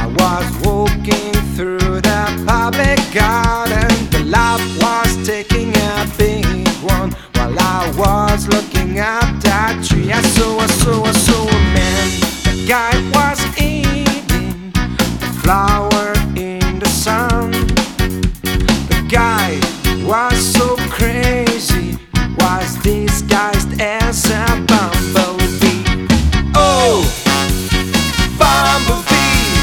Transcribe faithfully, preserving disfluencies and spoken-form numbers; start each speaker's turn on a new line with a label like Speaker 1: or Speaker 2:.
Speaker 1: was walking through the public garden. The love was taking a big one while I was looking at that tree. I saw, I saw, I saw